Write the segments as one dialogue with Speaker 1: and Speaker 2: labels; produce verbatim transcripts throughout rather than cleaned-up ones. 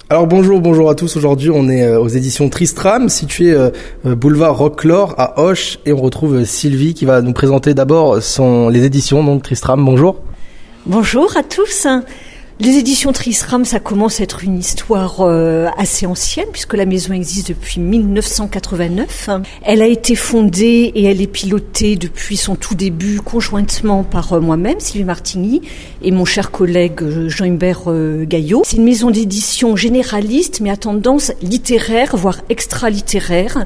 Speaker 1: Alors bonjour, bonjour à tous. Aujourd'hui, on est aux éditions Tristram, situées euh, boulevard Roquelaure à Auch, et on retrouve Sylvie qui va nous présenter d'abord son les éditions donc Tristram. Bonjour.
Speaker 2: Bonjour à tous. Les éditions Tristram, ça commence à être une histoire euh, assez ancienne puisque la maison existe depuis dix-neuf cent quatre-vingt-neuf. Elle a été fondée et elle est pilotée depuis son tout début conjointement par euh, moi-même, Sylvie Martigny, et mon cher collègue euh, Jean-Hubert euh, Gaillot. C'est une maison d'édition généraliste mais à tendance littéraire, voire extra-littéraire,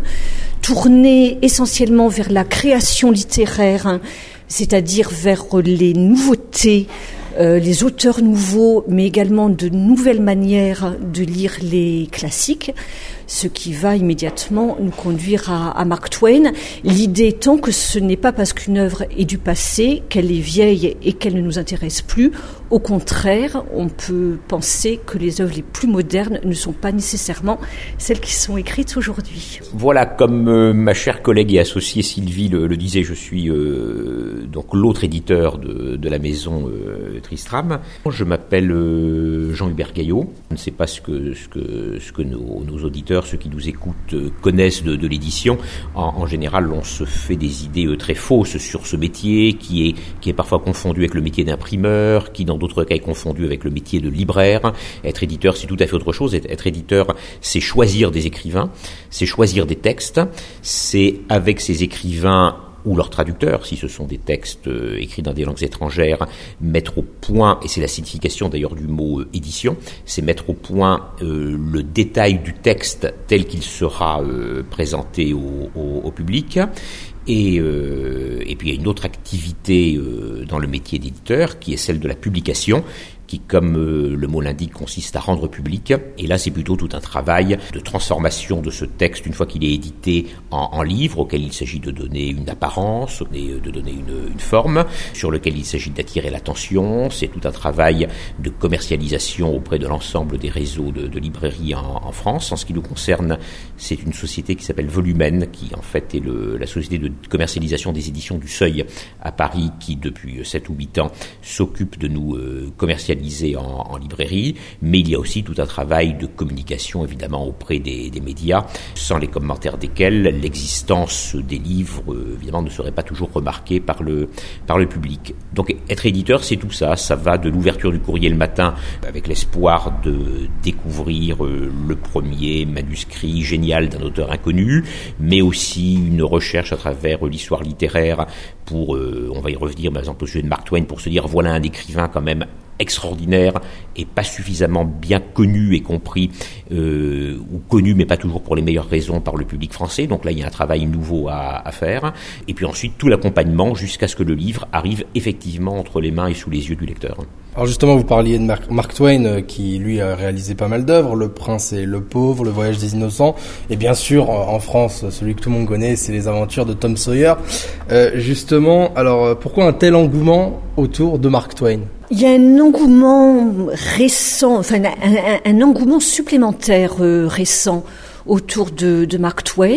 Speaker 2: tournée essentiellement vers la création littéraire, c'est-à-dire vers les nouveautés, Euh, les auteurs nouveaux, mais également de nouvelles manières de lire les classiques, ce qui va immédiatement nous conduire à, à Mark Twain. L'idée étant que ce n'est pas parce qu'une œuvre est du passé, qu'elle est vieille et qu'elle ne nous intéresse plus. Au contraire, on peut penser que les œuvres les plus modernes ne sont pas nécessairement celles qui sont écrites aujourd'hui.
Speaker 3: Voilà, comme euh, ma chère collègue et associée Sylvie le, le disait, je suis euh, donc l'autre éditeur de, de la maison euh, Tristram. Je m'appelle euh, Jean-Hubert Gaillot. Je ne sais pas ce que, ce que, ce que nos, nos auditeurs, ceux qui nous écoutent, euh, connaissent de, de l'édition. En, en général, on se fait des idées euh, très fausses sur ce métier qui est, qui est parfois confondu avec le métier d'imprimeur, qui dans d'autres cas est confondu avec le métier de libraire. Être éditeur, c'est tout à fait autre chose. Être, être éditeur, c'est choisir des écrivains, c'est choisir des textes, c'est avec ces écrivains ou leurs traducteurs, si ce sont des textes euh, écrits dans des langues étrangères, mettre au point, et c'est la signification d'ailleurs du mot euh, édition, c'est mettre au point euh, le détail du texte tel qu'il sera euh, présenté au, au, au public. Et, euh, et puis il y a une autre activité euh, dans le métier d'éditeur qui est celle de la publication, qui, comme euh, le mot l'indique, consiste à rendre public. Et là, c'est plutôt tout un travail de transformation de ce texte, une fois qu'il est édité, en, en livre, auquel il s'agit de donner une apparence, de donner une, une forme, sur lequel il s'agit d'attirer l'attention. C'est tout un travail de commercialisation auprès de l'ensemble des réseaux de, de librairies en, en France. En ce qui nous concerne, c'est une société qui s'appelle Volumen, qui en fait est le, la société de commercialisation des éditions du Seuil à Paris, qui depuis sept ou huit ans s'occupe de nous euh, commercialiser En, en librairie, mais il y a aussi tout un travail de communication évidemment auprès des, des médias, sans les commentaires desquels l'existence des livres euh, évidemment ne serait pas toujours remarquée par le, par le public. Donc être éditeur, c'est tout ça, ça va de l'ouverture du courrier le matin avec l'espoir de découvrir euh, le premier manuscrit génial d'un auteur inconnu, mais aussi une recherche à travers l'histoire littéraire pour, euh, on va y revenir par exemple au sujet de Mark Twain, pour se dire voilà un écrivain quand même extraordinaire et pas suffisamment bien connu et compris, euh, ou connu mais pas toujours pour les meilleures raisons par le public français. Donc là il y a un travail nouveau à, à faire, et puis ensuite tout l'accompagnement jusqu'à ce que le livre arrive effectivement entre les mains et sous les yeux du lecteur.
Speaker 1: Alors justement, vous parliez de Mark, Mark Twain euh, qui lui a réalisé pas mal d'œuvres, Le Prince et le Pauvre, Le Voyage des Innocents, et bien sûr en France celui que tout le monde connaît, c'est Les Aventures de Tom Sawyer. Euh, justement, alors pourquoi un tel engouement autour de Mark Twain ?
Speaker 2: Il y a un engouement récent, enfin un, un, un engouement supplémentaire euh, récent autour de, de Mark Twain,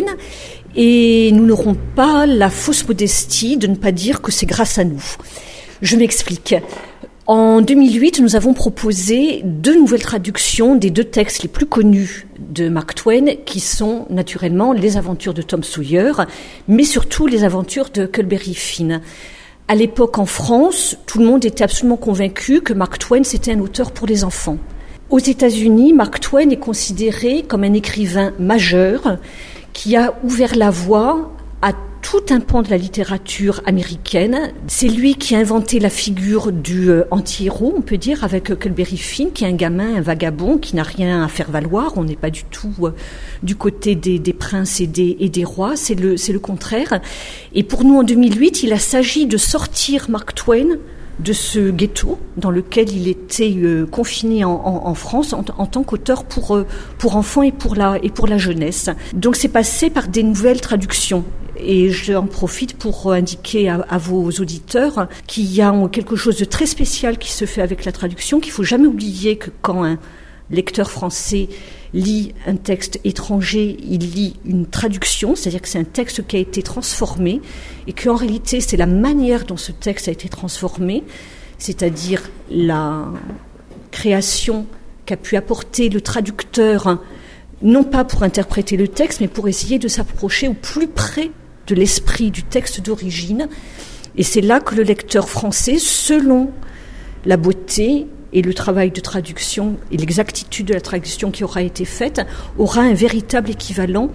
Speaker 2: et nous n'aurons pas la fausse modestie de ne pas dire que c'est grâce à nous. Je m'explique. En deux mille huit, nous avons proposé deux nouvelles traductions des deux textes les plus connus de Mark Twain, qui sont naturellement Les Aventures de Tom Sawyer, mais surtout Les Aventures de Huckleberry Finn. À l'époque, en France, tout le monde était absolument convaincu que Mark Twain, c'était un auteur pour les enfants. Aux États-Unis, Mark Twain est considéré comme un écrivain majeur qui a ouvert la voie à tout un pan de la littérature américaine. C'est lui qui a inventé la figure du euh, anti-héros, on peut dire, avec Huckleberry Finn, qui est un gamin, un vagabond, qui n'a rien à faire valoir. On n'est pas du tout euh, du côté des, des princes et des, et des rois, c'est le, c'est le contraire. Et pour nous, en deux mille huit, il a s'agi de sortir Mark Twain de ce ghetto dans lequel il était euh, confiné en, en, en France en, en tant qu'auteur pour, euh, pour enfants et pour, la, et pour la jeunesse. Donc c'est passé par des nouvelles traductions. Et j'en profite pour indiquer à, à vos auditeurs qu'il y a quelque chose de très spécial qui se fait avec la traduction, qu'il ne faut jamais oublier que quand un lecteur français lit un texte étranger, il lit une traduction, c'est-à-dire que c'est un texte qui a été transformé, et qu'en réalité c'est la manière dont ce texte a été transformé, c'est-à-dire la création qu'a pu apporter le traducteur, non pas pour interpréter le texte, mais pour essayer de s'approcher au plus près de l'esprit du texte d'origine. Et c'est là que le lecteur français, selon la beauté et le travail de traduction et l'exactitude de la traduction qui aura été faite, aura un véritable équivalent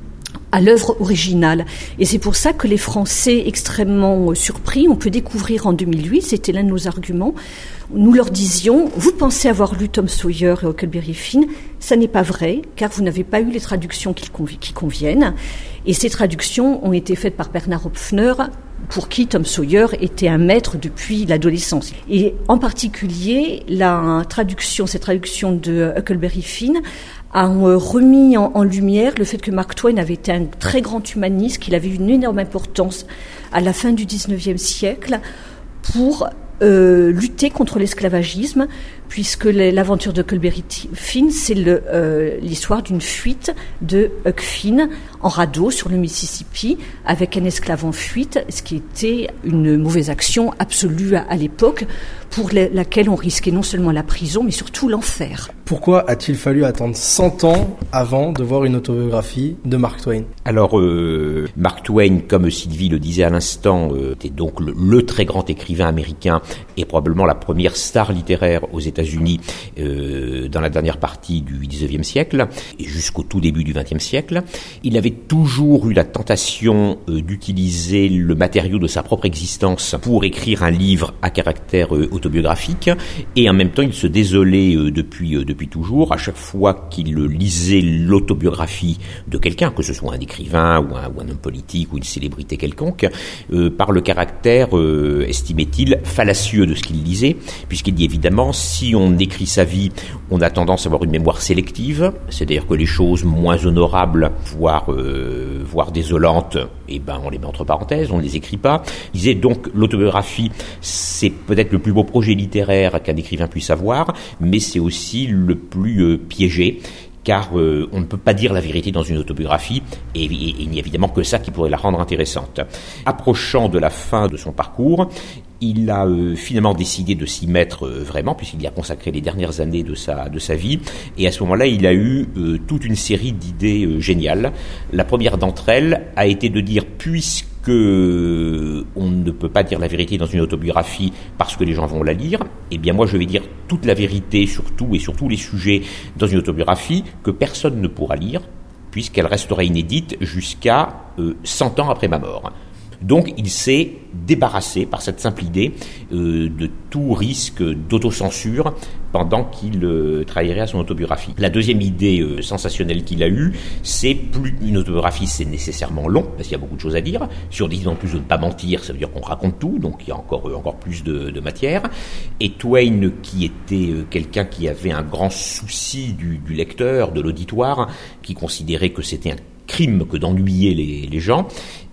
Speaker 2: à l'œuvre originale. Et c'est pour ça que les Français, extrêmement surpris, on peut découvrir en deux mille huit, c'était l'un de nos arguments, nous leur disions, vous pensez avoir lu Tom Sawyer et Huckleberry Finn, ça n'est pas vrai, car vous n'avez pas eu les traductions qui, convi- qui conviennent. Et ces traductions ont été faites par Bernard Hopfner, pour qui Tom Sawyer était un maître depuis l'adolescence. Et en particulier, la traduction, cette traduction de Huckleberry Finn a remis en, en lumière le fait que Mark Twain avait été un très grand humaniste, qu'il avait eu une énorme importance à la fin du dix-neuvième siècle pour euh, lutter contre l'esclavagisme, puisque l'aventure de Huckleberry Finn, c'est le, euh, l'histoire d'une fuite de Huck Finn en radeau sur le Mississippi avec un esclave en fuite, ce qui était une mauvaise action absolue à, à l'époque, pour la, laquelle on risquait non seulement la prison, mais surtout l'enfer.
Speaker 1: Pourquoi a-t-il fallu attendre cent ans avant de voir une autobiographie de Mark Twain ?
Speaker 3: Alors, euh, Mark Twain, comme Sylvie le disait à l'instant, euh, était donc le, le très grand écrivain américain et probablement la première star littéraire aux États-Unis euh, dans la dernière partie du dix-neuvième siècle et jusqu'au tout début du vingtième siècle. Il avait toujours eu la tentation euh, d'utiliser le matériau de sa propre existence pour écrire un livre à caractère euh, autobiographique, et en même temps il se désolait euh, depuis, euh, depuis toujours, à chaque fois qu'il lisait l'autobiographie de quelqu'un, que ce soit un écrivain ou un, ou un homme politique ou une célébrité quelconque, euh, par le caractère, euh, estimait-il, fallacieux de ce qu'il lisait, puisqu'il dit évidemment, si on écrit sa vie, on a tendance à avoir une mémoire sélective, c'est-à-dire que les choses moins honorables, voire, euh, voire désolantes, eh ben, on les met entre parenthèses, on ne les écrit pas. Il disait donc, l'autobiographie, c'est peut-être le plus beau projet littéraire qu'un écrivain puisse avoir, mais c'est aussi le plus euh, piégé, car euh, on ne peut pas dire la vérité dans une autobiographie, et, et, et il n'y a évidemment que ça qui pourrait la rendre intéressante. Approchant de la fin de son parcours, il a euh, finalement décidé de s'y mettre euh, vraiment, puisqu'il y a consacré les dernières années de sa, de sa vie, et à ce moment-là, il a eu euh, toute une série d'idées euh, géniales. La première d'entre elles a été de dire, puisque que on ne peut pas dire la vérité dans une autobiographie parce que les gens vont la lire, eh bien moi je vais dire toute la vérité sur tout et sur tous les sujets dans une autobiographie que personne ne pourra lire, puisqu'elle restera inédite jusqu'à euh, cent ans après ma mort. Donc il s'est débarrassé, par cette simple idée, euh, de tout risque d'autocensure pendant qu'il euh, travaillerait à son autobiographie. La deuxième idée euh, sensationnelle qu'il a eue, c'est plus une autobiographie, c'est nécessairement long, parce qu'il y a beaucoup de choses à dire. Si on décide en plus de ne pas mentir, ça veut dire qu'on raconte tout, donc il y a encore, euh, encore plus de, de matière. Et Twain, qui était euh, quelqu'un qui avait un grand souci du, du lecteur, de l'auditoire, qui considérait que c'était un crime que d'ennuyer les, les gens,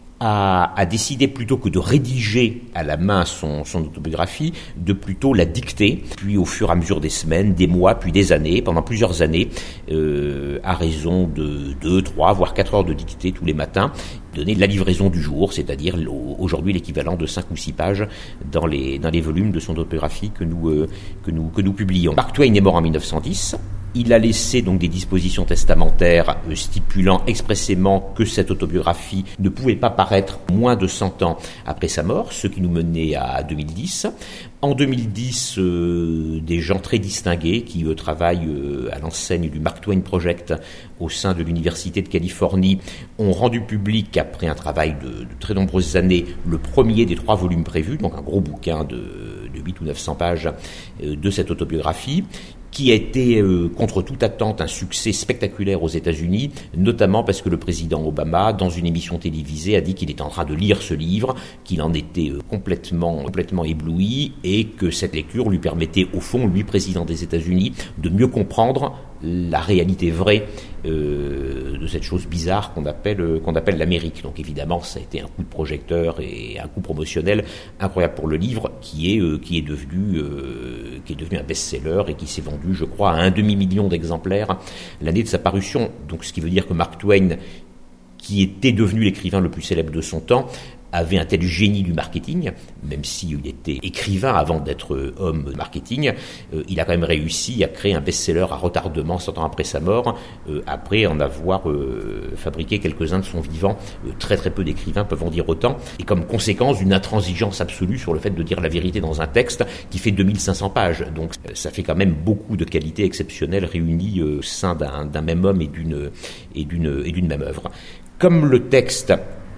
Speaker 3: A, a décidé plutôt que de rédiger à la main son, son autobiographie, de plutôt la dicter, puis au fur et à mesure des semaines, des mois, puis des années, pendant plusieurs années, euh, à raison de deux, trois, voire quatre heures de dictée tous les matins, donner la livraison du jour, c'est-à-dire aujourd'hui l'équivalent de cinq ou six pages dans les, dans les volumes de son autobiographie que nous, euh, que nous, que nous publions. Mark Twain est mort en dix-neuf cent dix. Il a laissé donc des dispositions testamentaires euh, stipulant expressément que cette autobiographie ne pouvait pas paraître moins de cent ans après sa mort, ce qui nous menait à deux mille dix. En deux mille dix, euh, des gens très distingués qui euh, travaillent euh, à l'enseigne du Mark Twain Project au sein de l'Université de Californie ont rendu public, après un travail de, de très nombreuses années, le premier des trois volumes prévus, donc un gros bouquin de, de huit ou neuf cents pages euh, de cette autobiographie, qui a été, euh, contre toute attente, un succès spectaculaire aux États-Unis, notamment parce que le président Obama, dans une émission télévisée, a dit qu'il était en train de lire ce livre, qu'il en était euh, complètement, complètement ébloui, et que cette lecture lui permettait, au fond, lui, président des États-Unis, de mieux comprendre la réalité vraie euh, de cette chose bizarre qu'on appelle, euh, qu'on appelle l'Amérique. Donc évidemment, ça a été un coup de projecteur et un coup promotionnel incroyable pour le livre, qui est, euh, qui est devenu, euh, qui est devenu un best-seller et qui s'est vendu, je crois, à un demi-million d'exemplaires l'année de sa parution. Donc ce qui veut dire que Mark Twain, qui était devenu l'écrivain le plus célèbre de son temps, avait un tel génie du marketing, même s'il était écrivain avant d'être homme de marketing, euh, il a quand même réussi à créer un best-seller à retardement cent ans après sa mort, euh, après en avoir euh, fabriqué quelques-uns de son vivant. Euh, très très peu d'écrivains peuvent en dire autant, et comme conséquence d'une intransigeance absolue sur le fait de dire la vérité dans un texte qui fait deux mille cinq cents pages. Donc ça fait quand même beaucoup de qualités exceptionnelles réunies euh, au sein d'un, d'un même homme et d'une, et, d'une, et d'une même œuvre. Comme le texte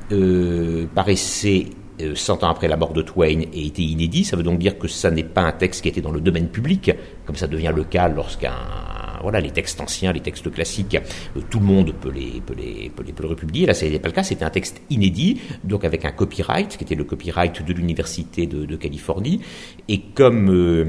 Speaker 3: Euh, paraissait euh, cent ans après la mort de Twain et était inédit, ça veut donc dire que ça n'est pas un texte qui était dans le domaine public, comme ça devient le cas lorsqu'un voilà les textes anciens, les textes classiques, euh, tout le monde peut les peut les peut les peut le republier. Là, ça n'était pas le cas, c'était un texte inédit, donc avec un copyright qui était le copyright de l'université de, de Californie, et comme euh,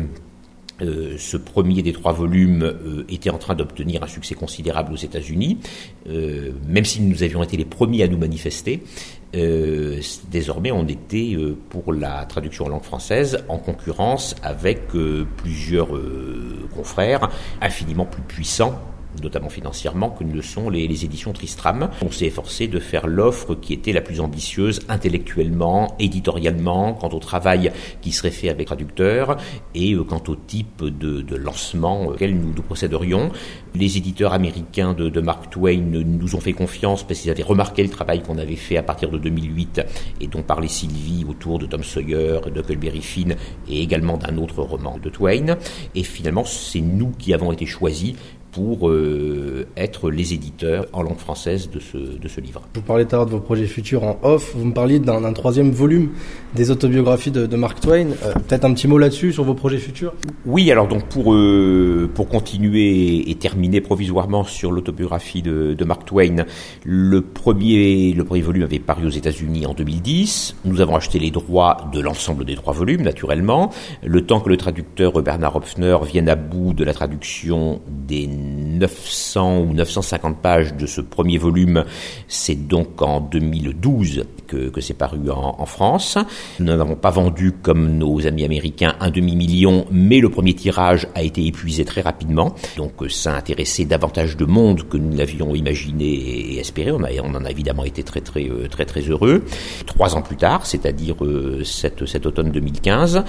Speaker 3: Euh, ce premier des trois volumes euh, était en train d'obtenir un succès considérable aux États-Unis, euh, même si nous avions été les premiers à nous manifester. Euh, désormais, on était euh, pour la traduction en langue française en concurrence avec euh, plusieurs euh, confrères infiniment plus puissants, notamment financièrement, que ne le sont les, les éditions Tristram. On s'est efforcé de faire l'offre qui était la plus ambitieuse intellectuellement, éditorialement, quant au travail qui serait fait avec traducteurs et euh, quant au type de, de lancement auquel nous, nous procéderions. Les éditeurs américains de, de Mark Twain nous ont fait confiance parce qu'ils avaient remarqué le travail qu'on avait fait à partir de deux mille huit et dont parlait Sylvie autour de Tom Sawyer, de Huckleberry Finn et également d'un autre roman de Twain. Et finalement, c'est nous qui avons été choisis pour euh, être les éditeurs en langue française de ce, de ce livre.
Speaker 1: Je vous parlais tout à l'heure de vos projets futurs en off. Vous me parliez d'un, d'un troisième volume des autobiographies de, de Mark Twain. Euh, peut-être un petit mot là-dessus, sur vos projets futurs ?
Speaker 3: Oui, alors donc pour, euh, pour continuer et terminer provisoirement sur l'autobiographie de, de Mark Twain, le premier, le premier volume avait paru aux États-Unis en deux mille dix. Nous avons acheté les droits de l'ensemble des trois volumes, naturellement. Le temps que le traducteur Bernard Hopfner vienne à bout de la traduction des neuf cents ou neuf cent cinquante pages de ce premier volume, c'est donc en deux mille douze que, que c'est paru en, en France. Nous n'avons pas vendu, comme nos amis américains, un demi-million, mais le premier tirage a été épuisé très rapidement. Donc ça a intéressé davantage de monde que nous l'avions imaginé et espéré. On, a, on en a évidemment été très très très très heureux. Trois ans plus tard, c'est-à-dire euh, cet, cet automne deux mille quinze,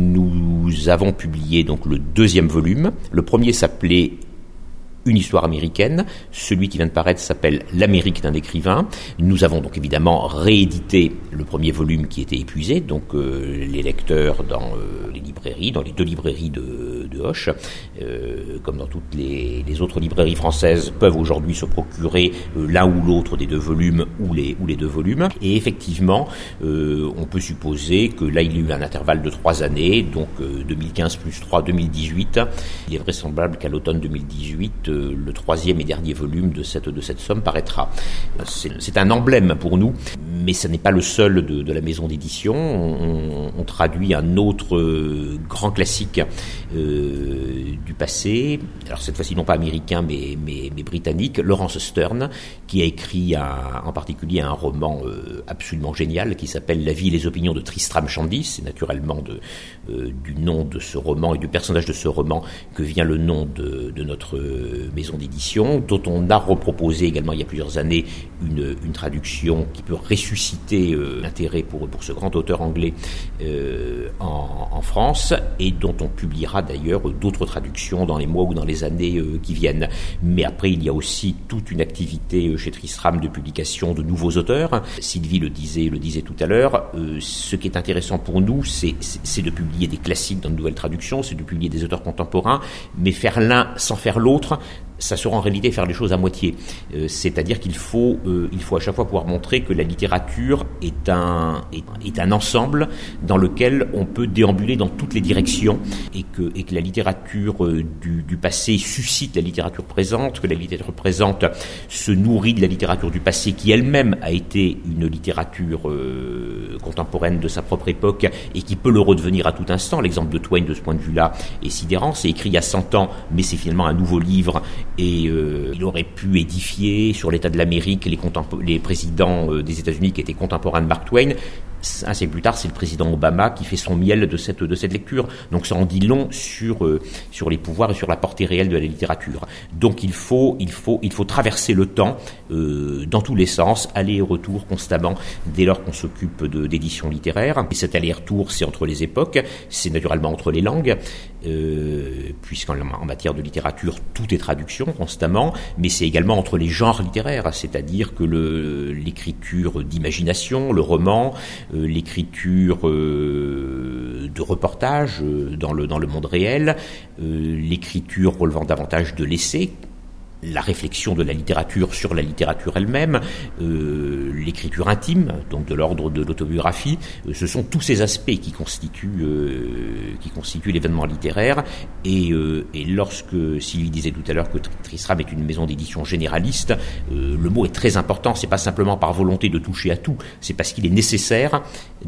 Speaker 3: nous avons publié donc le deuxième volume. Le premier s'appelait Une histoire américaine. Celui qui vient de paraître s'appelle L'Amérique d'un écrivain. Nous avons donc évidemment réédité le premier volume qui était épuisé, donc euh, les lecteurs dans euh, les librairies, dans les deux librairies de, de Hoche, euh, comme dans toutes les, les autres librairies françaises, peuvent aujourd'hui se procurer euh, l'un ou l'autre des deux volumes ou les, ou les deux volumes. Et effectivement, euh, on peut supposer que là, il y a eu un intervalle de trois années, donc euh, deux mille quinze plus trois, deux mille dix-huit. Il est vraisemblable qu'à l'automne deux mille dix-huit, le troisième et dernier volume de cette, de cette somme paraîtra. C'est, c'est un emblème pour nous, mais ce n'est pas le seul de, de la maison d'édition. On, on traduit un autre euh, grand classique euh, du passé, alors cette fois-ci non pas américain, mais, mais, mais britannique, Laurence Sterne, qui a écrit un, en particulier un roman euh, absolument génial qui s'appelle La vie et les opinions de Tristram Shandy. C'est naturellement de, euh, du nom de ce roman et du personnage de ce roman que vient le nom de, de notre euh, maison d'édition, dont on a reproposé également il y a plusieurs années une, une traduction qui peut ressusciter euh, l'intérêt pour, pour ce grand auteur anglais euh, en, en France, et dont on publiera d'ailleurs d'autres traductions dans les mois ou dans les années euh, qui viennent. Mais après, il y a aussi toute une activité chez Tristram de publication de nouveaux auteurs. Sylvie le disait, le disait tout à l'heure, euh, ce qui est intéressant pour nous, c'est, c'est, c'est de publier des classiques dans de nouvelles traductions, c'est de publier des auteurs contemporains, mais faire l'un sans faire l'autre, ça sera en réalité faire les choses à moitié. Euh, c'est-à-dire qu'il faut, euh, il faut à chaque fois pouvoir montrer que la littérature est un, est, est un ensemble dans lequel on peut déambuler dans toutes les directions, et que, et que la littérature euh, du, du passé suscite la littérature présente, que la littérature présente se nourrit de la littérature du passé, qui elle-même a été une littérature euh, contemporaine de sa propre époque et qui peut le redevenir à tout instant. L'exemple de Twain de ce point de vue-là est sidérant. C'est écrit il y a cent ans, mais c'est finalement un nouveau livre. Et euh, il aurait pu édifier sur l'état de l'Amérique les, contempo- les présidents euh, des États-Unis qui étaient contemporains de Mark Twain. Un siècle plus tard, c'est le président Obama qui fait son miel de cette de cette lecture. Donc ça en dit long sur euh, sur les pouvoirs et sur la portée réelle de la littérature. Donc il faut il faut il faut traverser le temps euh, dans tous les sens, aller et retour constamment dès lors qu'on s'occupe de d'édition littéraire. Et cet aller-retour, c'est entre les époques, c'est naturellement entre les langues, euh, puisqu'en en matière de littérature, tout est traduction constamment, mais c'est également entre les genres littéraires, c'est-à-dire que le l'écriture d'imagination, le roman, Euh, l'écriture euh, de reportage euh, dans le dans le monde réel, euh, l'écriture relevant davantage de l'essai, la réflexion de la littérature sur la littérature elle-même, euh, l'écriture intime, donc de l'ordre de l'autobiographie, euh, ce sont tous ces aspects qui constituent euh, qui constituent l'événement littéraire. Et, euh, et lorsque Sylvie disait tout à l'heure que Tristram est une maison d'édition généraliste, euh, le mot est très important. C'est pas simplement par volonté de toucher à tout, c'est parce qu'il est nécessaire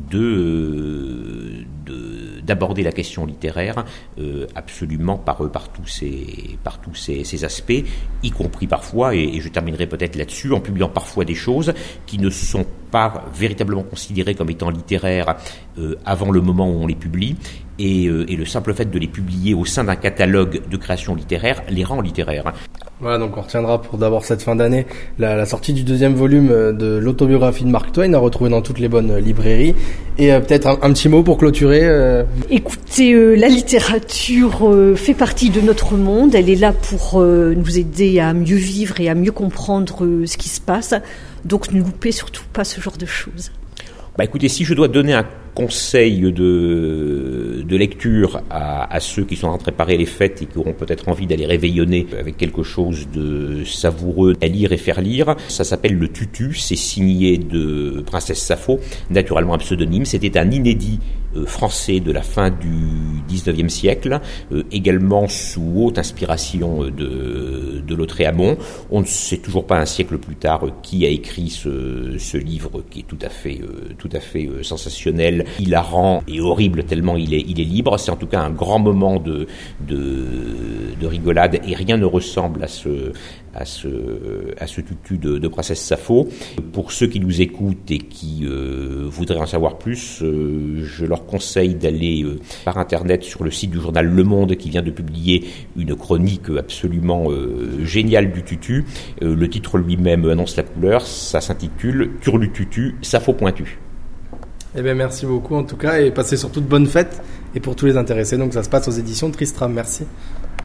Speaker 3: de, de d'aborder la question littéraire euh, absolument par par tous ces par tous ces, ces aspects, y compris parfois, et, et je terminerai peut-être là-dessus, en publiant parfois des choses qui ne sont pas véritablement considérées comme étant littéraires euh, avant le moment où on les publie, et, euh, et le simple fait de les publier au sein d'un catalogue de création littéraire les rend littéraires.
Speaker 1: Voilà, donc on retiendra pour d'abord cette fin d'année la, la sortie du deuxième volume de l'autobiographie de Mark Twain, à retrouver dans toutes les bonnes librairies. Et euh, peut-être un, un petit mot pour clôturer. Euh...
Speaker 2: Écoutez, euh, la littérature euh, fait partie de notre monde. Elle est là pour euh, nous aider à mieux vivre et à mieux comprendre euh, ce qui se passe. Donc ne loupez surtout pas ce genre de choses.
Speaker 3: Bah écoutez, si je dois donner un conseil de, de lecture à, à ceux qui sont en train de préparer les fêtes et qui auront peut-être envie d'aller réveillonner avec quelque chose de savoureux à lire et faire lire, ça s'appelle Le Tutu, c'est signé de Princesse Sappho, naturellement un pseudonyme. C'était un inédit euh, français de la fin du dix-neuvième siècle, euh, également sous haute inspiration de, de Lautréamont. On ne sait toujours pas un siècle plus tard qui a écrit ce, ce livre qui est tout à fait, euh, tout à fait euh, sensationnel, hilarant et horrible tellement il est, il est libre. C'est en tout cas un grand moment de, de, de rigolade, et rien ne ressemble à ce, à ce, à ce tutu de, de Princesse Sappho. Pour ceux qui nous écoutent et qui euh, voudraient en savoir plus, euh, je leur conseille d'aller euh, par internet sur le site du journal Le Monde, qui vient de publier une chronique absolument euh, géniale du tutu. Euh, le titre lui-même annonce la couleur, ça s'intitule « Turlututu, Sappho pointu ».
Speaker 1: Eh bien, merci beaucoup en tout cas, et passez surtout de bonnes fêtes, et pour tous les intéressés, donc ça se passe aux éditions de Tristram. Merci.